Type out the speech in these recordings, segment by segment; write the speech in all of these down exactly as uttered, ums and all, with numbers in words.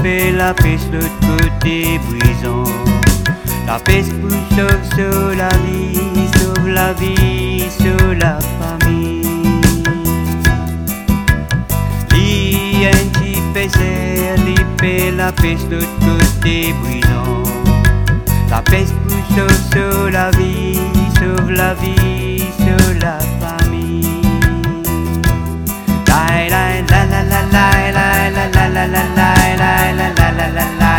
fait la pêche de l'autre côté brisant. La pêche pour sauve sur la vie, sauve la vie, sur la famille. Li un petit pêcheur, li fait la pêche de l'autre côté brisant. La pêche pour sauve sur la vie, sauve la vie, sur la famille. La la la la la la la la la la la la la la la la la.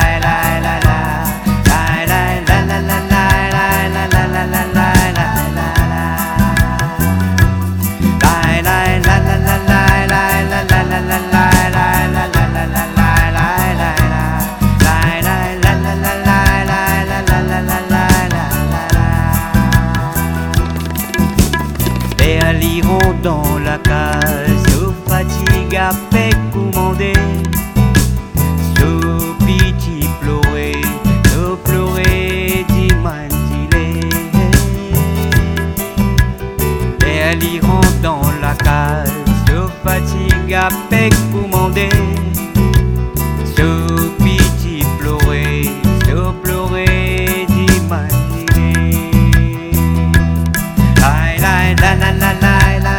Liront dans la case, sauf fatigue à fait commander, sauf pitié pleurer, sauf pleurer d'imaginer. Et liront dans la case, sauf fatigue à fait commander, sauf pitié pleurer, sauf pleurer d'imaginer. La la la la la.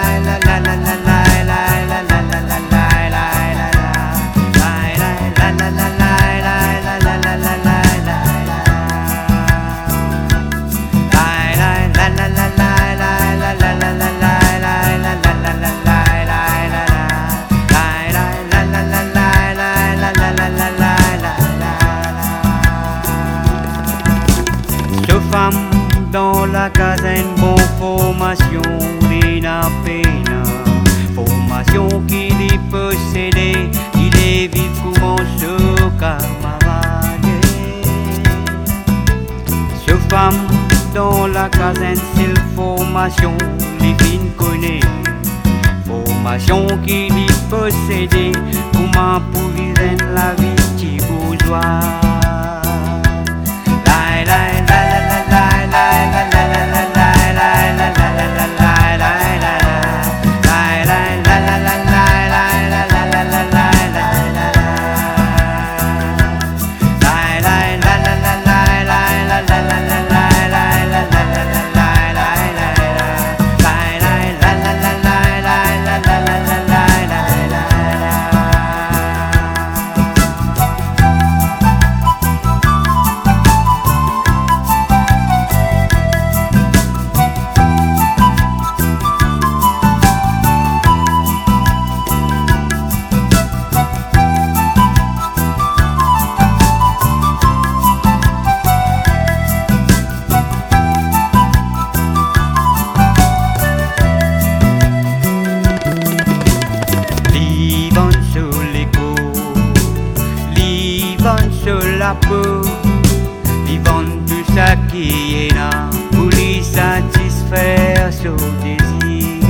Femme dans la caserne, bon formation d'Ina Pena. Formation qui les possédait, il est vif comment ce camarade. Ce femme dans la caserne, c'est la formation, les filles connaissent. Formation qui les possédait, comment pour vivre la vie qui bourgeois. Sur la peau, vivant tout ça qui est là, pour lui satisfaire son désir.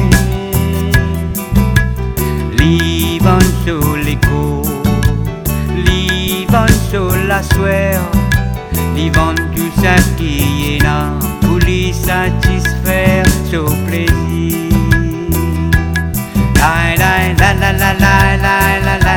Vivant sur l'écho, vivant sur la sueur, vivant tout ça qui est là, pour lui satisfaire son plaisir. La la la la la la la la.